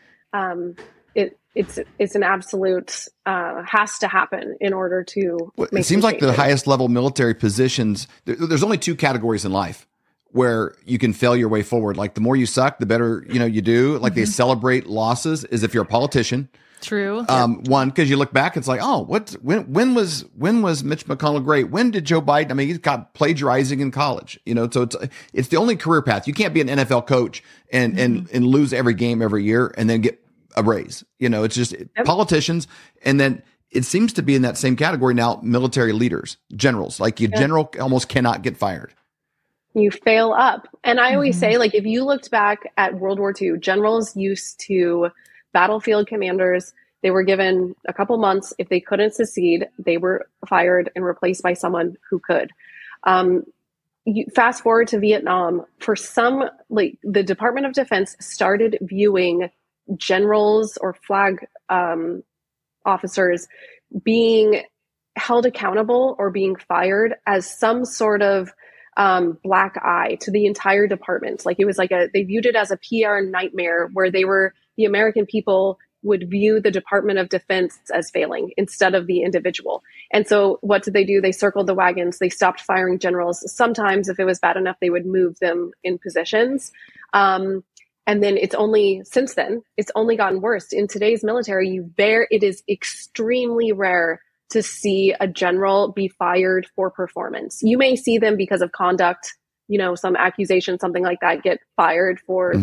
it's an absolute has to happen in order to make it seems like the highest level military positions, there's only 2 categories in life where you can fail your way forward. Like, the more you suck, the better, you do. Like, they celebrate losses as if you're a politician. True. One, because you look back, it's like, oh, when was Mitch McConnell great? When did Joe Biden? I mean, he's got plagiarizing in college, so it's the only career path. You can't be an NFL coach and lose every game every year and then get a raise. It's just politicians. And then it seems to be in that same category now, military leaders, generals. Like, general almost cannot get fired. You fail up. And I always say, like, if you looked back at World War II, generals used to battlefield commanders. They were given a couple months. If they couldn't succeed, they were fired and replaced by someone who could. You fast forward to Vietnam. For some, like, the Department of Defense started viewing generals or flag officers being held accountable or being fired as some sort of black eye to the entire department. Like, it was like they viewed it as a PR nightmare where the American people would view the Department of Defense as failing instead of the individual. And so what did they do? They circled the wagons. They stopped firing generals. Sometimes if it was bad enough, they would move them in positions. And then since then, it's only gotten worse. In today's military, it is extremely rare to see a general be fired for performance. You may see them because of conduct, some accusation, something like that, get fired for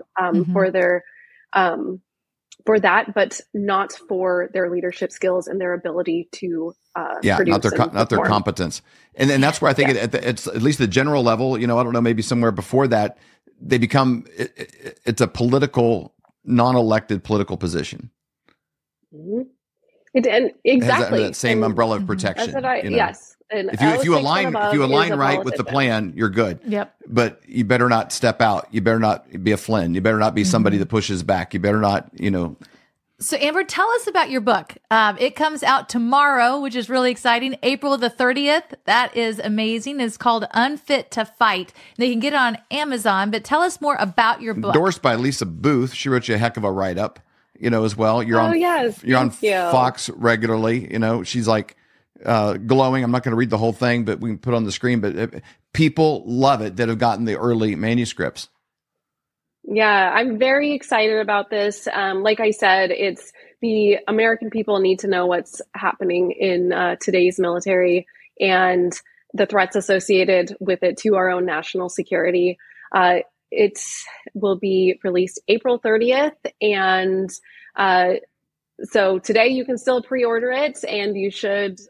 for that, but not for their leadership skills and their ability to produce not their competence. And then that's where I think it's at least the general level. I don't know, maybe somewhere before that, they become it's a political, non-elected political position. Mm-hmm. Exactly. That same umbrella of protection. Yes. And if you align right with the plan, you're good. Yep. But you better not step out. You better not be a Flynn. You better not be somebody that pushes back. You better not, So Amber, tell us about your book. It comes out tomorrow, which is really exciting. April the 30th. That is amazing. It's called Unfit to Fight. They can get it on Amazon, but tell us more about your book. Endorsed by Lisa Booth. She wrote you a heck of a write-up, as well. You're on Fox regularly. She's like glowing. I'm not going to read the whole thing, but we can put it on the screen. But people love it that have gotten the early manuscripts. Yeah, I'm very excited about this. Like I said, it's the American people need to know what's happening in today's military and the threats associated with it to our own national security. It will be released April 30th. And so today you can still pre-order it, and you should,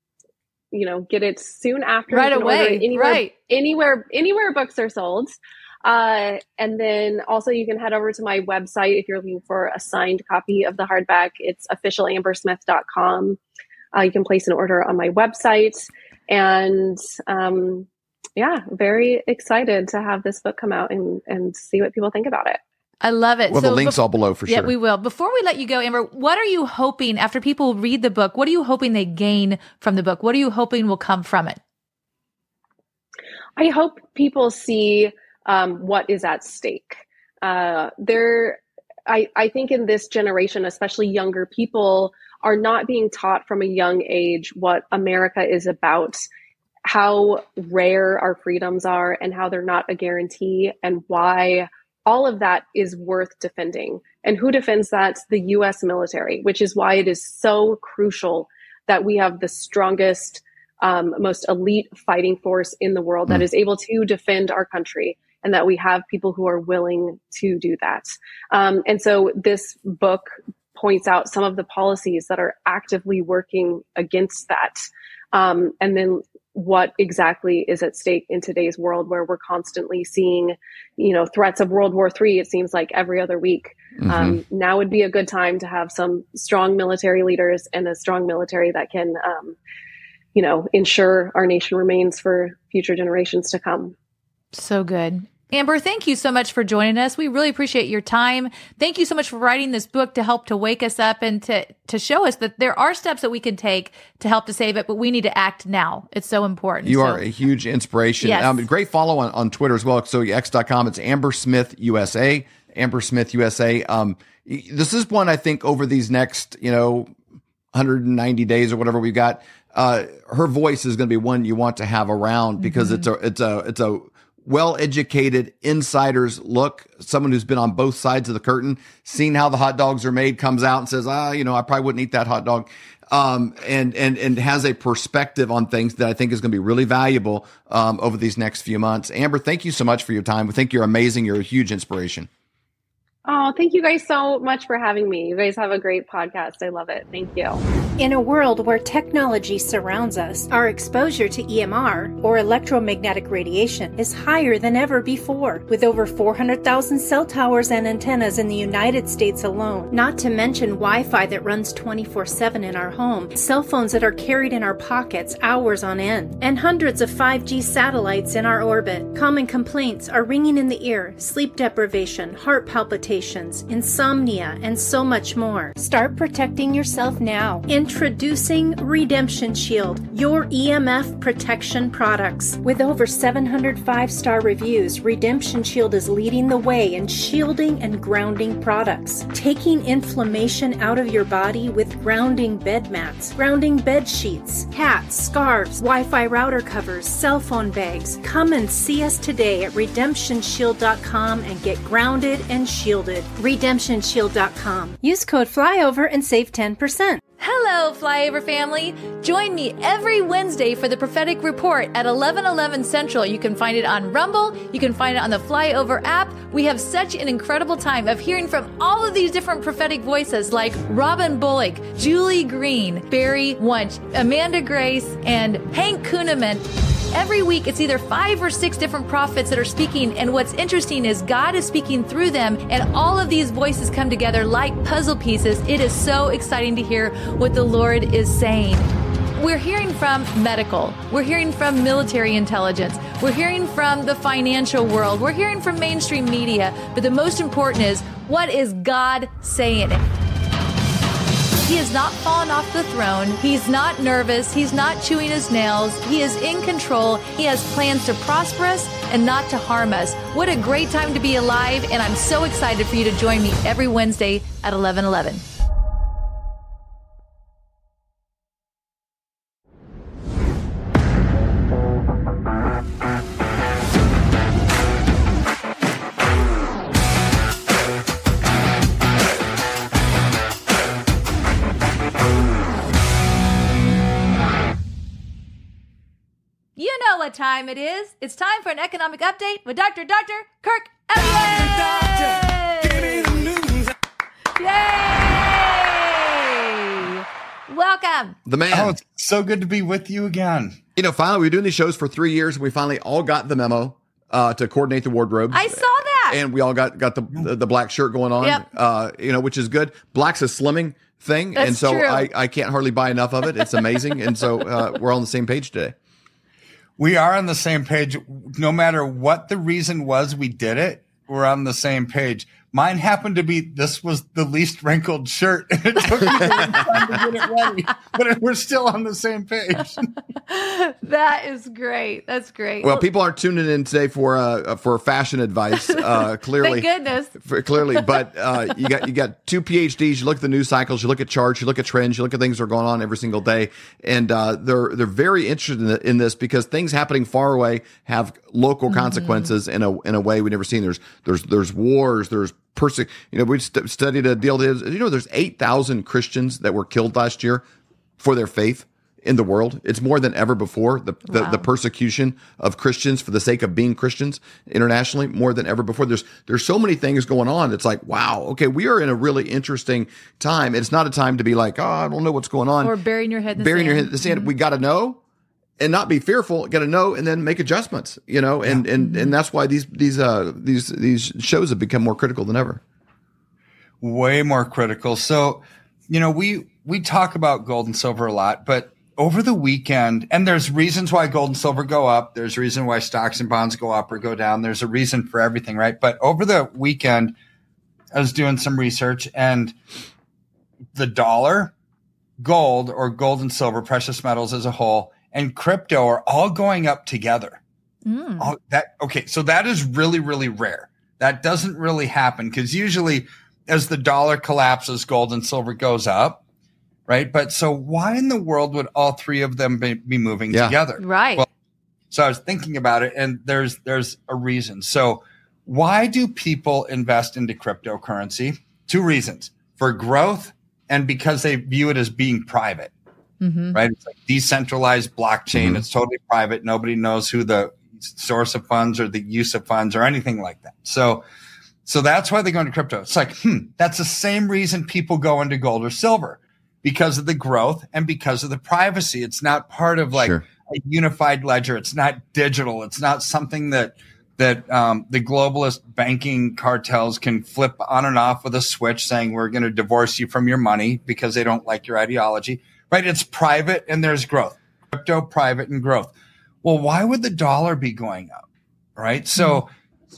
get it soon after. Right away. Anywhere books are sold. And then also you can head over to my website if you're looking for a signed copy of the hardback. It's officialambersmith.com. You can place an order on my website. And very excited to have this book come out and see what people think about it. I love it. Well, the link's all below for sure. Yeah, we will. Before we let you go, Amber, what are you hoping after people read the book? What are you hoping they gain from the book? What are you hoping will come from it? I hope people see what is at stake. I think in this generation, especially younger people, are not being taught from a young age what America is about, how rare our freedoms are, and how they're not a guarantee, and why all of that is worth defending. And who defends that? The U.S. military, which is why it is so crucial that we have the strongest, most elite fighting force in the world that is able to defend our country, and that we have people who are willing to do that. And so this book points out some of the policies that are actively working against that. And then what exactly is at stake in today's world, where we're constantly seeing, threats of World War III, it seems like every other week. Now would be a good time to have some strong military leaders and a strong military that can, ensure our nation remains for future generations to come. So good. Amber, thank you so much for joining us. We really appreciate your time. Thank you so much for writing this book to help to wake us up and to show us that there are steps that we can take to help to save it, but we need to act now. It's so important. You are a huge inspiration. Yes. Great follow on Twitter as well. So x.com, it's Amber Smith USA, Amber Smith USA. This is one, I think, over these next, 190 days or whatever we've got, her voice is going to be one you want to have around, because it's a well-educated insider's look, someone who's been on both sides of the curtain, seen how the hot dogs are made, comes out and says, I probably wouldn't eat that hot dog. And has a perspective on things that I think is going to be really valuable, over these next few months. Amber, thank you so much for your time. We think you're amazing. You're a huge inspiration. Oh, thank you guys so much for having me. You guys have a great podcast. I love it. Thank you. In a world where technology surrounds us, our exposure to EMR, or electromagnetic radiation, is higher than ever before, with over 400,000 cell towers and antennas in the United States alone, not to mention Wi-Fi that runs 24/7 in our home, cell phones that are carried in our pockets hours on end, and hundreds of 5G satellites in our orbit. Common complaints are ringing in the ear, sleep deprivation, heart palpitations, insomnia, and so much more. Start protecting yourself now. Introducing Redemption Shield, your EMF protection products. With over 700 5-star reviews, Redemption Shield is leading the way in shielding and grounding products, taking inflammation out of your body with grounding bed mats, grounding bed sheets, hats, scarves, Wi-Fi router covers, cell phone bags. Come and see us today at redemptionshield.com and get grounded and shielded. RedemptionShield.com. Use code FLYOVER and save 10%. Hello, Flyover family. Join me every Wednesday for the Prophetic Report at 11:11 Central. You can find it on Rumble. You can find it on the Flyover app. We have such an incredible time of hearing from all of these different prophetic voices like Robin Bullock, Julie Green, Barry Wunsch, Amanda Grace, and Hank Kuhneman. Every week, it's either 5 or 6 different prophets that are speaking, and what's interesting is God is speaking through them, and all of these voices come together like puzzle pieces. It is so exciting to hear what the Lord is saying. We're hearing from medical. We're hearing from military intelligence. We're hearing from the financial world. We're hearing from mainstream media. But the most important is, what is God saying? He has not fallen off the throne. He's not nervous. He's not chewing his nails. He is in control. He has plans to prosper us and not to harm us. What a great time to be alive, and I'm so excited for you to join me every Wednesday at 11:11. What time it is? It's time for an economic update with Dr. Kirk Elliott. Give me the news. Yay! Welcome. The man. Oh, it's so good to be with you again. Finally, we've been doing these shows for 3 years. We finally all got the memo. to coordinate the wardrobes. I saw that. And we all got the black shirt going on, Yep. Which is good. Black's a slimming thing. That's and so true. I can't hardly buy enough of it. It's amazing. And so we're on the same page today. We are on the same page. No matter what the reason was we did it, we're on the same page. Mine happened to be, this was the least wrinkled shirt. It took me a long time to get it ready, but we're still on the same page. That is great. That's great. Well, people aren't tuning in today for fashion advice. Clearly, thank goodness. Clearly, but you got 2 PhDs. You look at the news cycles. You look at charts. You look at trends. You look at things that are going on every single day, and they're very interested in this because things happening far away have local consequences in a way we've never seen. There's wars. There's we studied a deal. There's 8,000 Christians that were killed last year for their faith in the world. It's more than ever before. The persecution of Christians for the sake of being Christians internationally, more than ever before. There's so many things going on. It's like, wow, okay, we are in a really interesting time. It's not a time to be like, oh, I don't know what's going on. Or burying your head in the sand. We got to know. And not be fearful, got to know, and then make adjustments, and that's why these shows have become more critical than ever. Way more critical. So, we talk about gold and silver a lot, but over the weekend, and there's reasons why gold and silver go up. There's a reason why stocks and bonds go up or go down. There's a reason for everything, right? But over the weekend, I was doing some research, and the dollar, gold or gold and silver, precious metals as a whole, and crypto are all going up together. So that is really, really rare. That doesn't really happen because usually as the dollar collapses, gold and silver goes up, right? But so why in the world would all three of them be moving together? Right. Well, so I was thinking about it, and there's a reason. So why do people invest into cryptocurrency? 2 reasons: for growth and because they view it as being private. Mm-hmm. Right? It's like decentralized blockchain. Mm-hmm. It's totally private. Nobody knows who the source of funds or the use of funds or anything like that. So that's why they go into crypto. It's like, that's the same reason people go into gold or silver, because of the growth and because of the privacy. It's not part of a unified ledger. It's not digital. It's not something that the globalist banking cartels can flip on and off with a switch saying we're going to divorce you from your money because they don't like your ideology. Right? It's private and there's growth. Crypto, private, and growth. Well, why would the dollar be going up? Right? So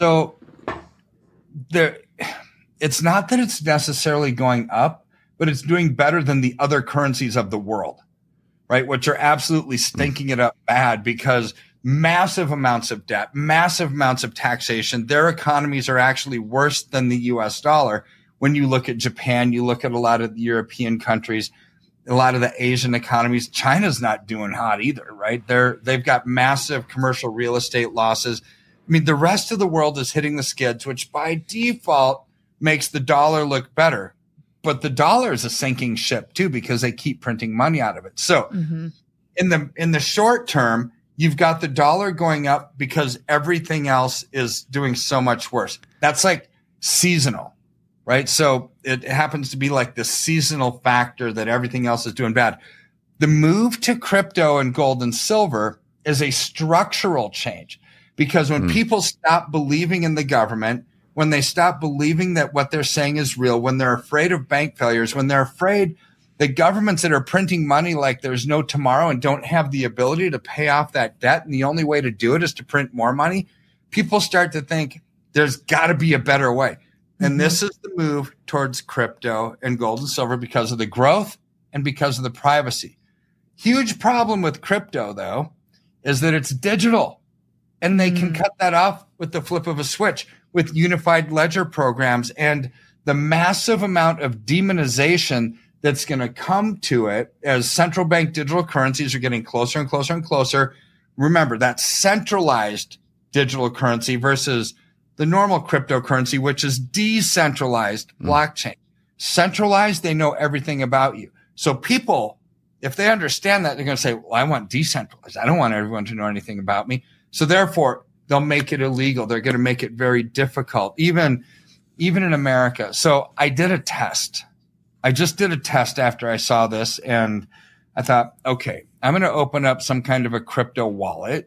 it's not that it's necessarily going up, but it's doing better than the other currencies of the world, right? Which are absolutely stinking it up bad because massive amounts of debt, massive amounts of taxation. Their economies are actually worse than the US dollar. When you look at Japan, you look at a lot of the European countries, a lot of the Asian economies, China's not doing hot either, right? They've got massive commercial real estate losses. I mean, the rest of the world is hitting the skids, which by default makes the dollar look better. But the dollar is a sinking ship too, because they keep printing money out of it. So in the short term, you've got the dollar going up because everything else is doing so much worse. That's like seasonal. Right. So it happens to be like the seasonal factor that everything else is doing bad. The move to crypto and gold and silver is a structural change, because when people stop believing in the government, when they stop believing that what they're saying is real, when they're afraid of bank failures, when they're afraid that governments that are printing money like there's no tomorrow and don't have the ability to pay off that debt, and the only way to do it is to print more money, people start to think there's got to be a better way. And this is the move towards crypto and gold and silver because of the growth and because of the privacy. Huge problem with crypto, though, is that it's digital, and they can cut that off with the flip of a switch with unified ledger programs and the massive amount of demonization that's going to come to it as central bank digital currencies are getting closer and closer and closer. Remember, that's centralized digital currency versus the normal cryptocurrency, which is decentralized blockchain. Centralized, they know everything about you. So people, if they understand that, they're going to say, well, I want decentralized. I don't want everyone to know anything about me. So therefore, they'll make it illegal. They're going to make it very difficult, even in America. So I did a test. I just did a test after I saw this, and I thought, okay, I'm going to open up some kind of a crypto wallet,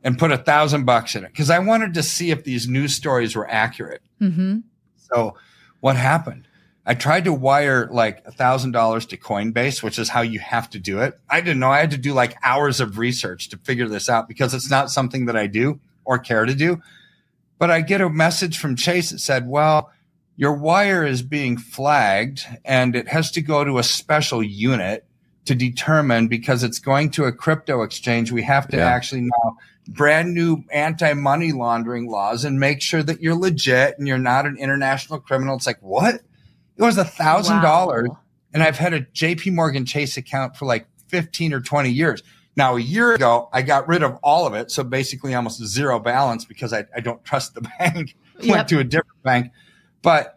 and put $1,000 in it because I wanted to see if these news stories were accurate. Mm-hmm. So what happened? I tried to wire like $1,000 to Coinbase, which is how you have to do it. I didn't know. I had to do like hours of research to figure this out because it's not something that I do or care to do. But I get a message from Chase that said, well, your wire is being flagged and it has to go to a special unit to determine because it's going to a crypto exchange. We have to actually now brand new anti-money laundering laws and make sure that you're legit and you're not an international criminal. It's like, what? It was $1,000. Wow. And I've had a JP Morgan Chase account for like 15 or 20 years. Now, a year ago, I got rid of all of it. So basically almost zero balance because I don't trust the bank. Went to a different bank. But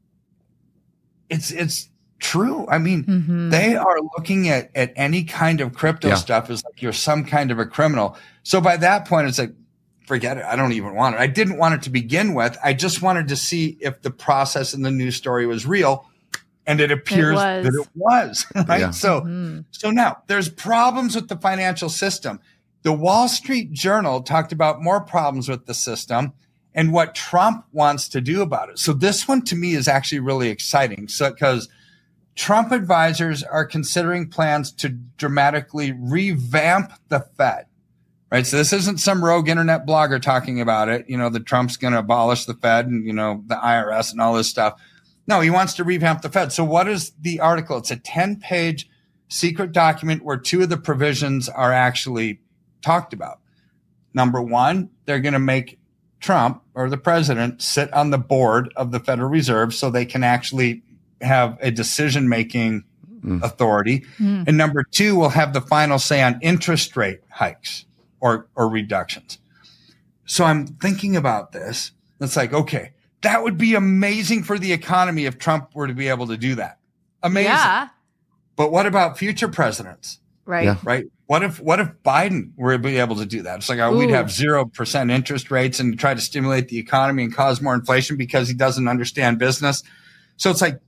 it's true. I mean, they are looking at any kind of crypto stuff as like you're some kind of a criminal. So by that point, it's like, forget it. I don't even want it. I didn't want it to begin with. I just wanted to see if the process in the news story was real. And it appears that it was. Right. Yeah. So now there's problems with the financial system. The Wall Street Journal talked about more problems with the system and what Trump wants to do about it. So this one to me is actually really exciting. So because Trump advisors are considering plans to dramatically revamp the Fed. Right. So this isn't some rogue internet blogger talking about it. You know, that Trump's going to abolish the Fed and, you know, the IRS and all this stuff. No, he wants to revamp the Fed. So what is the article? It's a 10-page secret document where two of the provisions are actually talked about. Number one, they're going to make Trump or the president sit on the board of the Federal Reserve so they can actually have a decision-making authority. And number two, will have the final say on interest rate hikes or reductions. So I'm thinking about this. It's like, okay, that would be amazing for the economy if Trump were to be able to do that. Amazing. Yeah. But what about future presidents? Right. Yeah. Right. What if Biden were to be able to do that? It's like, we'd have 0% interest rates and try to stimulate the economy and cause more inflation because he doesn't understand business. So it's like,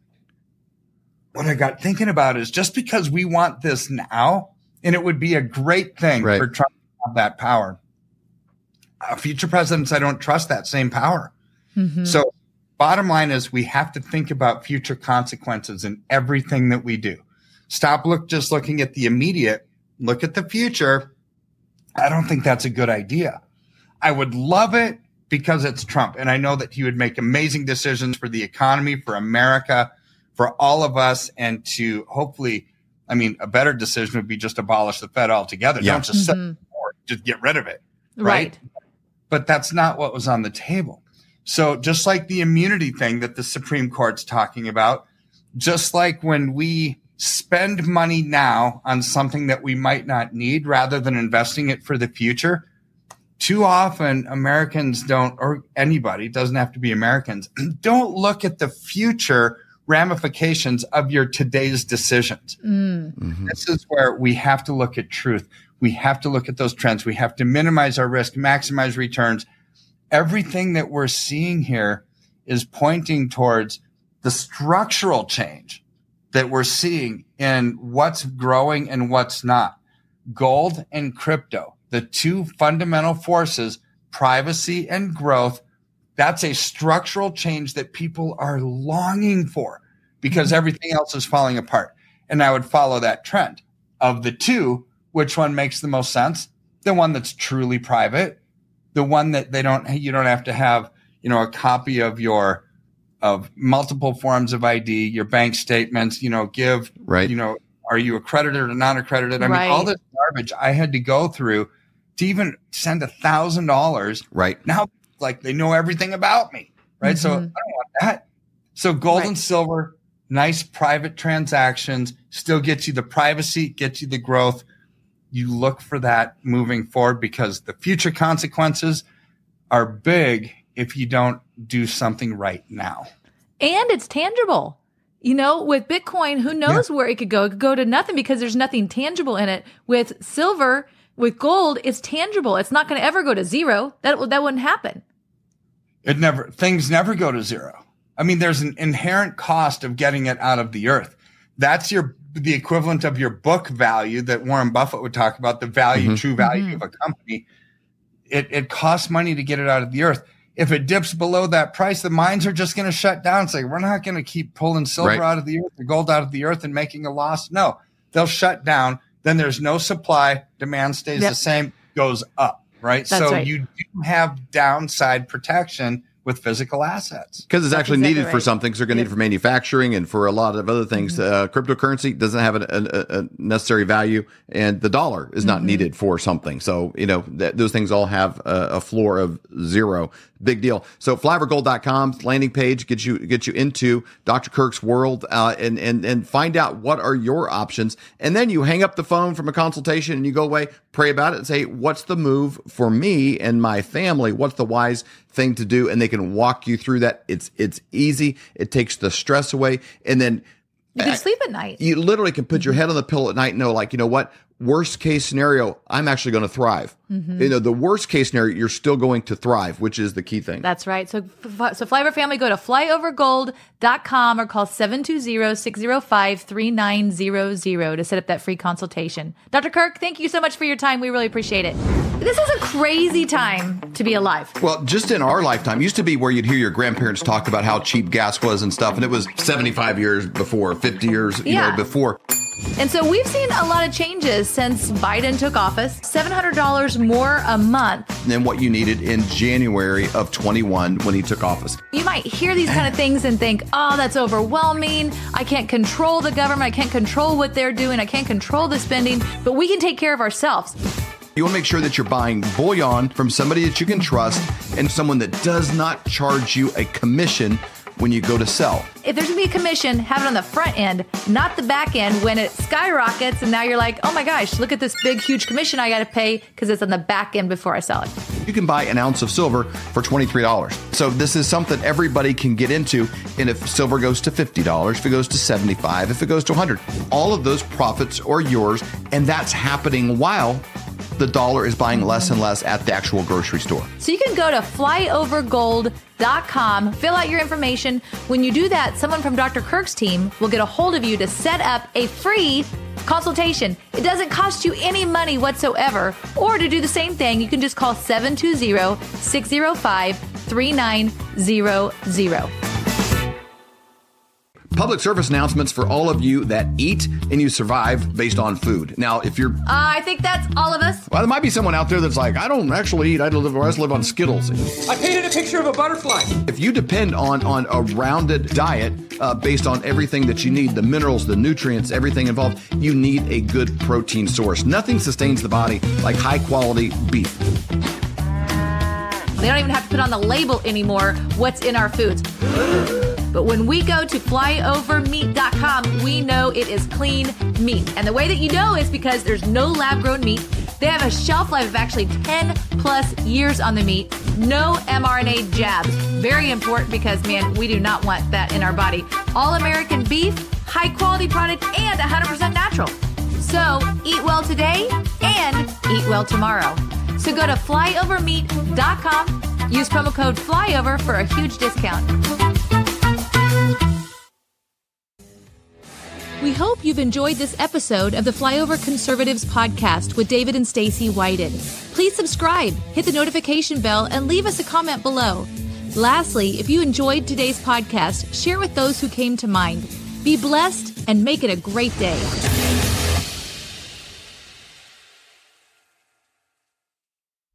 what I got thinking about is just because we want this now, and it would be a great thing for Trump to have that power. Future presidents, I don't trust that same power. So bottom line is we have to think about future consequences in everything that we do. Stop just looking at the immediate, look at the future. I don't think that's a good idea. I would love it because it's Trump. And I know that he would make amazing decisions for the economy, for America, for all of us, and to hopefully, I mean, a better decision would be just abolish the Fed altogether. Yeah. Don't just set it forward, just get rid of it. Right. But that's not what was on the table. So just like the immunity thing that the Supreme Court's talking about, just like when we spend money now on something that we might not need rather than investing it for the future, too often Americans don't, or anybody, doesn't have to be Americans, don't look at the future ramifications of your today's decisions. This is where we have to look at truth. We have to look at those trends. We have to minimize our risk, maximize returns. Everything that we're seeing here is pointing towards the structural change that we're seeing in what's growing and what's not. Gold and crypto, the two fundamental forces, privacy and growth, that's a structural change that people are longing for because everything else is falling apart. And I would follow that trend. Of the two, which one makes the most sense? The one that's truly private, the one that you don't have to have, you know, a copy of of multiple forms of ID, your bank statements, you know, you know, are you accredited or not accredited? I mean, all this garbage I had to go through to even send $1,000. Right. Now, like they know everything about me. Right. So I don't want that. So gold and silver, nice private transactions, still gets you the privacy, gets you the growth. You look for that moving forward because the future consequences are big if you don't do something right now. And it's tangible. You know, with Bitcoin, who knows where it could go? It could go to nothing because there's nothing tangible in it. With silver, with gold, it's tangible. It's not going to ever go to zero. That wouldn't happen. Things never go to zero. I mean, there's an inherent cost of getting it out of the earth. That's the equivalent of your book value that Warren Buffett would talk about, the value, true value of a company. it costs money to get it out of the earth. If it dips below that price, the mines are just going to shut down. It's like, we're not going to keep pulling silver out of the earth, the gold out of the earth and making a loss. No, they'll shut down. Then there's no supply. Demand stays the same, goes up, right? You do have downside protection with physical assets. Because it's actually needed for something. Because they're going to need it for manufacturing and for a lot of other things. Cryptocurrency doesn't have a necessary value, and the dollar is not needed for something. So, those things all have a floor of zero. Big deal. So flyovergold.com landing page gets you into Dr. Kirk's world, and find out what are your options. And then you hang up the phone from a consultation and you go away, pray about it, and say, what's the move for me and my family? What's the wise thing to do? And they can walk you through that. It's easy. It takes the stress away. And then you can sleep at night. You literally can put your head on the pillow at night and know, like, you know what? Worst case scenario, I'm actually going to thrive. The worst case scenario, you're still going to thrive, which is the key thing. That's right. So Flyover family, go to flyovergold.com or call 720-605-3900 to set up that free consultation. Dr. Kirk, thank you so much for your time. We really appreciate it. This is a crazy time to be alive. Well, just in our lifetime, used to be where you'd hear your grandparents talk about how cheap gas was and stuff, and it was 75 years before, 50 years before. And so we've seen a lot of changes since Biden took office. $700 more a month than what you needed in January of 21 when he took office. You might hear these kind of things and think, oh, that's overwhelming. I can't control the government. I can't control what they're doing. I can't control the spending, but we can take care of ourselves. You want to make sure that you're buying bullion from somebody that you can trust and someone that does not charge you a commission when you go to sell. If there's going to be a commission, have it on the front end, not the back end when it skyrockets and now you're like, oh my gosh, look at this big, huge commission I got to pay because it's on the back end before I sell it. You can buy an ounce of silver for $23. So this is something everybody can get into. And if silver goes to $50, if it goes to $75, if it goes to $100, all of those profits are yours. And that's happening while the dollar is buying less and less at the actual grocery store. So you can go to flyovergold.com, fill out your information. When you do that, someone from Dr. Kirk's team will get a hold of you to set up a free consultation. It doesn't cost you any money whatsoever. Or to do the same thing, you can just call 720-605-3900. Public service announcements for all of you that eat and you survive based on food. Now, if you're... I think that's all of us. Well, there might be someone out there that's like, I don't actually eat. I just live on Skittles. I painted a picture of a butterfly. If you depend on a rounded diet based on everything that you need, the minerals, the nutrients, everything involved, you need a good protein source. Nothing sustains the body like high-quality beef. They don't even have to put on the label anymore what's in our foods. But when we go to flyovermeat.com, we know it is clean meat. And the way that you know is because there's no lab-grown meat. They have a shelf life of actually 10 plus years on the meat. No mRNA jabs. Very important because, man, we do not want that in our body. All American beef, high quality product, and 100% natural. So eat well today and eat well tomorrow. So go to flyovermeat.com. Use promo code FLYOVER for a huge discount. We hope you've enjoyed this episode of the Flyover Conservatives podcast with David and Stacy Whited. Please subscribe, hit the notification bell, and leave us a comment below. Lastly, if you enjoyed today's podcast, share with those who came to mind. Be blessed and make it a great day.